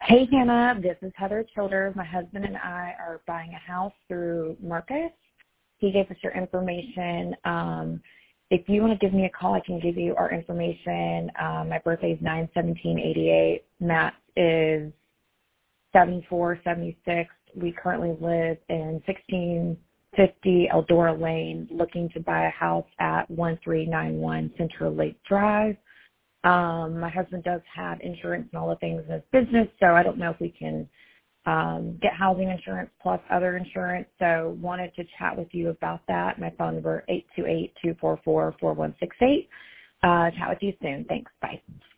Hey, Hannah. This is Heather Childers. My husband and I are buying a house through Marcus. He gave us your information. If you want to give me a call, I can give you our information. My birthday is 9/17/88. Matt is 74/76. We currently live in 1650 Eldora Lane, looking to buy a house at 1391 Central Lake Drive. My husband does have insurance and all the things in his business, so I don't know if we can get housing insurance plus other insurance. So wanted to chat with you about that. My phone number 828-244-4168. Chat with you soon. Thanks. Bye.